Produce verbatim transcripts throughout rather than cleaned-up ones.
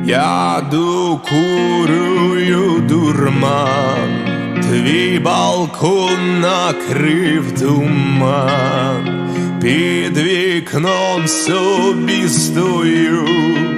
Я докурюю дурман, твій балкон накрив туман, під вікном собі стою,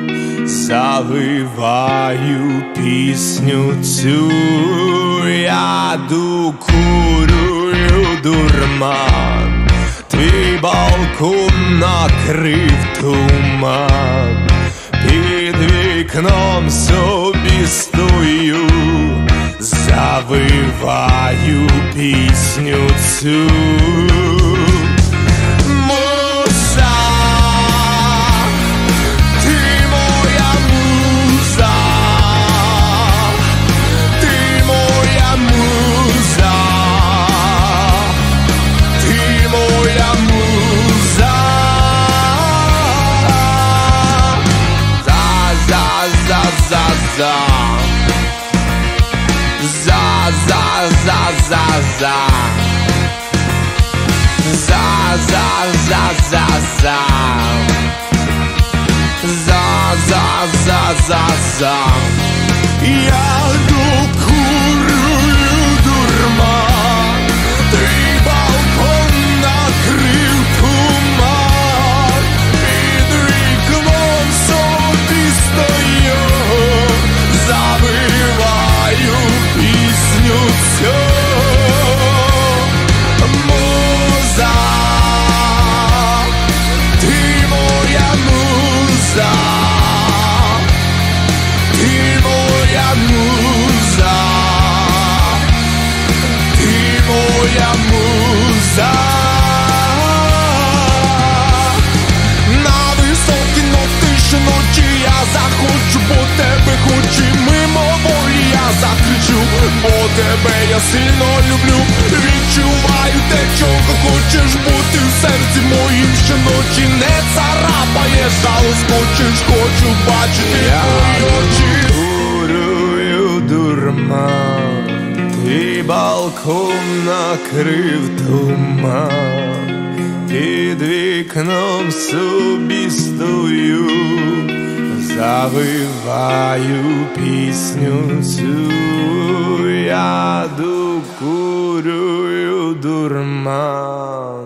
завиваю пісню цю. Я докурюю дурман, твій балкон накрив туман, під вікном собі стою, завиваю пісню цю. Муза, ти моя муза, ти моя муза, ти моя муза. За-за-за-за-за, за-за-за-за-за, за-за-за-за-за, за-за-за-за-за. Я докурюю дурман, твій балкон накрив туман, під вікном собі стою, завиваю пісню цю. Муза, ти моя муза, ти моя муза, ти моя муза. На високі ноти щоночі я захочу, бо тебе хочу, мимоволі я закричу, бо тебе я сильно люблю. Відчуваю те, чого хочеш бути в серці моїм щоночі. Не царапаєш, а лоскочеш, хочу бачити твої очі. Я курюю дурман, твій балкон накрив туман, під вікном собі стою, завиваю пісню цю. Я докурюю дурман.